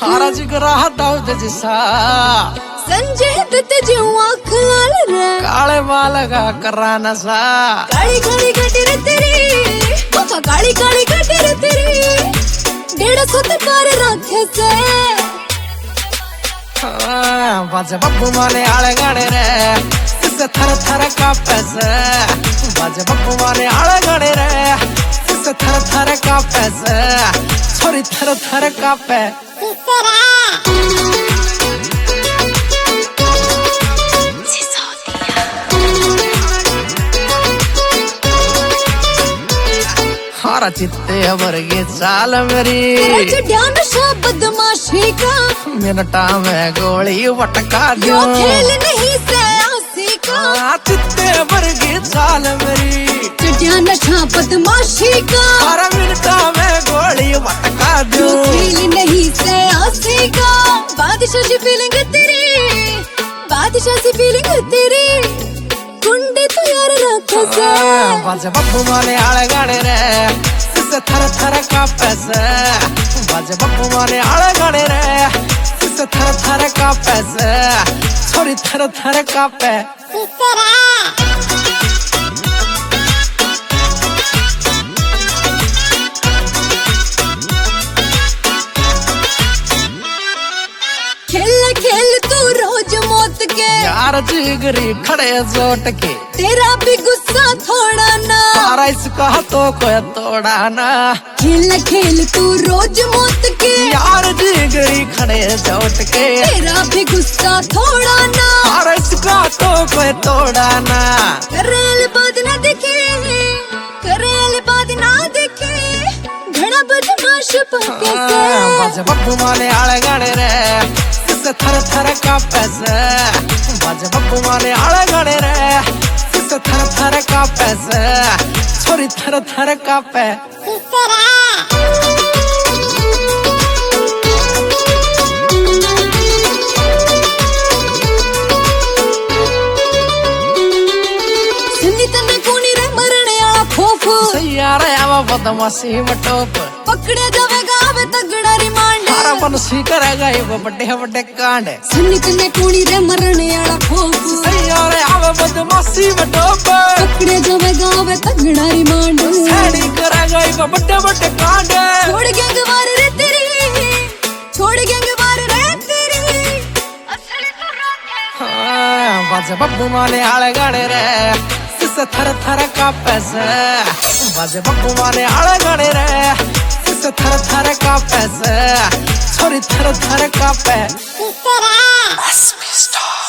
हारा जिगरा दाऊद जिसा संजय दत्त जो आँख लाल रे काले बाल का करा नशा काली काली घटी रे तेरी पापा काली काली घटी रे तेरी 150 ते पार रखे से बाजे बब्बू माने आले गाने रे इससे थर थर कांपे से बाजे बब्बू माने आले गाने रे इससे थर थर कांपे से छोरी थर थर कांपे हारा चित्ते वर्गे चाल मेरी ध्यान बदमाशी का मिनटा में गोली वटका दो खेल नहीं से आसी का चित्ते वर्गे चाल मेरी ध्यान बदमाशी का हारा मिनटा में गोली वटका दो खेल नहीं से आसी का बादशाह सी फीलिंग तेरी बादशाह सी फीलिंग तेरी कुंडे तो यार रखे से बाजे बब्बू माने आले गाने रे इससे थर थर कांपे से बाजे बब्बू माने आले गाने रे इससे थर थर कांपे से छोरी थर थर कांपे खेल खेल तू रोज मौत के यार जिगरी खड़े जोट के तेरा भी गुस्सा थोड़ा ना सारा इसका तो कोई तोड़ा ना खेल खेल तू रोज मौत के यार जिगरी खड़े जोट के तेरा भी गुस्सा थोड़ा ना सारा इसका तो कोई तोड़ा ना करेल बाद ना देखे करेल बाद ना देखे घड़ा बदमाश पके से बाजे बब्बू माने आले गाने रे इससे थर थर कांपे से बाजे बब्बू माने आले गाने रे इससे थर थर कांपे से छोरी थर थर कांपे सुनीता ने कोनी रे मरने आला खोफ सैयारा आवा बदमाशी मटोप पकड़े जावेगा वे तगड़ा रिमांड हारा बनसी करेगा ये बड़े बड़े कांड सुनीता ने कोनी रे मरने आला खोफ सैयारा आवा बदमाशी मटोप पकड़े जावेगा वे तगड़ा रिमांड सैडी करेगा ये बड़े बड़े कांड छोड़ गैंगवार रे तेरी छोड़ गैंगवार रे तेरी बाजे बब्बू माने आले गाने रे इससे थर थर कांपे से बाजे बब्बू माने आले गाने रे इससे थर थर कांपे से छोरी थर थर कांपे।